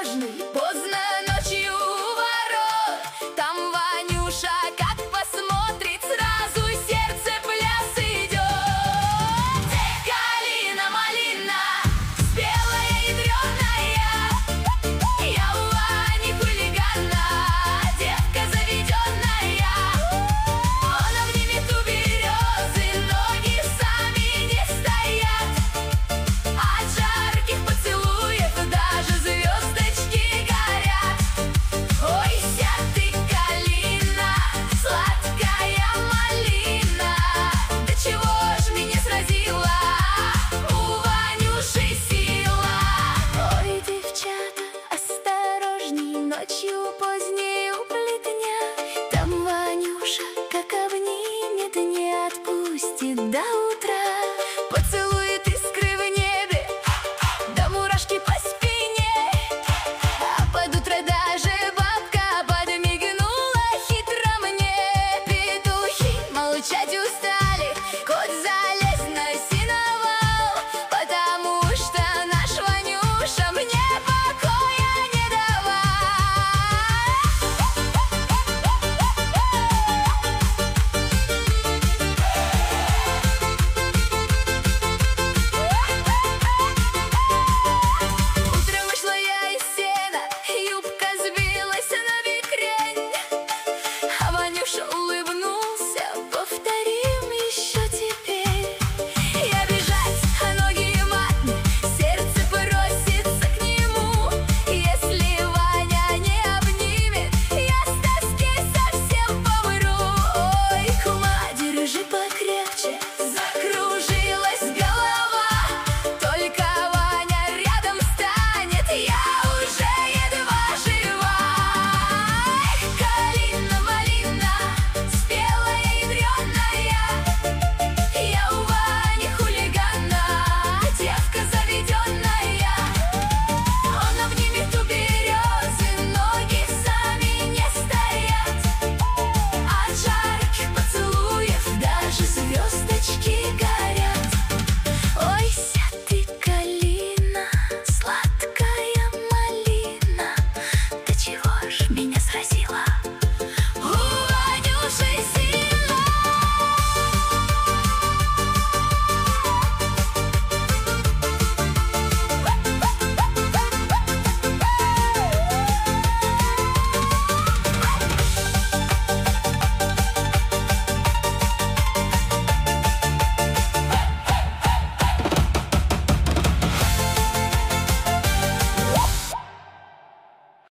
осторожный, поздно ночью у ворот. Там Ванюша как посмотрит, сразу сердце пляс идет. Эх, калина, малина, спелая, ядреная, я у Вани хулигана, девка заведенная. Он обнимет у березы, ноги сами не стоят. От жарких поцелуев даже звездочки горят. Ой, ся ты, калина, сладкая малина, да чего ж меня сразила у Ванюши сила. Ой, девчата, осторожней, ночью поздней